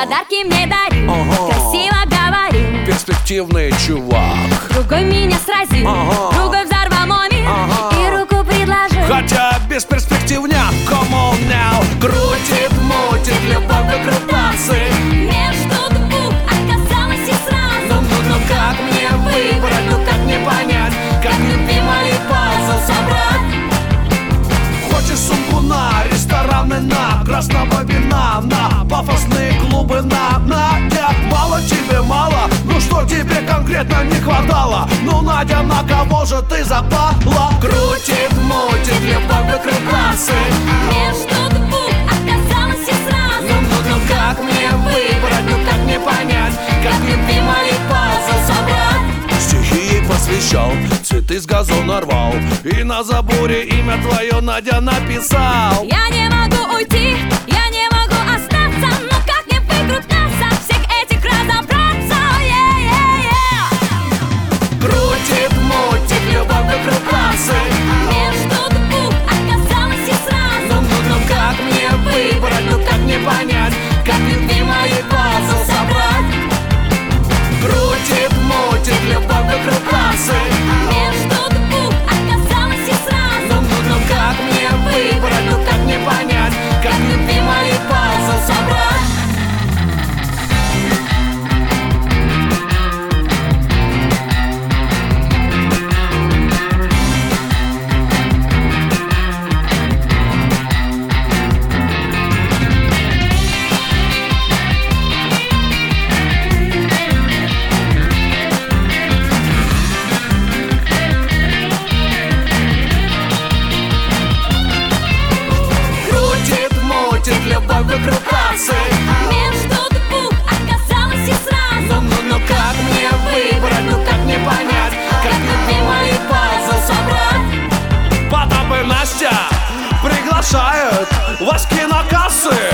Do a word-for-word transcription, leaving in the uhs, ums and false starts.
Подарки мне дарил, ага. Красиво говорил, перспективный чувак. другой меня сразил, ага. другой взорвал мой мир, ага. и руку предложил. Хотя без перспективняк, come on now. Крутит, мутит, любовь вокруг пасы. Между двух оказалось и сразу. Ну, ну, ну как мне выбрать, ну как мне понять, как любимый пазл собрать? Хочешь сумку на рестораны, на красного вина, на пафосные клубы, на, на я, мало тебе мало, ну что тебе конкретно не хватало? Ну, Надя, на кого же ты запала? Крутит, мутит, любовь вокруг пасы. Между двух оказалось и сразу. Ну, ну, ну как мне выбрать, ну как мне понять, как любимый пазл собрать? Стихи ей посвящал, цветы с газона рвал, и на заборе имя твое, Надя, написал. Я не могу уйти, я не могу остаться. Ну как мне выкрутаться, всех этих разобраться? Yeah, yeah, yeah. Крутит, мутит, любовь вокруг пасы. Между двух оказалось и сразу. Ну, ну, ну как мне выбрать, ну как мне понять, как любимый пазл собрать? Крутит, мутит, любовь вокруг пасы. Между двух оказалось и сразу. Ну, ну, ну как мне выбрать, ну как мне понять, как любимый пазл собрать? Любовь вокруг пасы. Между двух оказалось и сразу. Ну, ну, ну как мне выбрать, ну как мне понять, как любимый пазл собрать? Потап и Настя приглашают вас в кинокассы.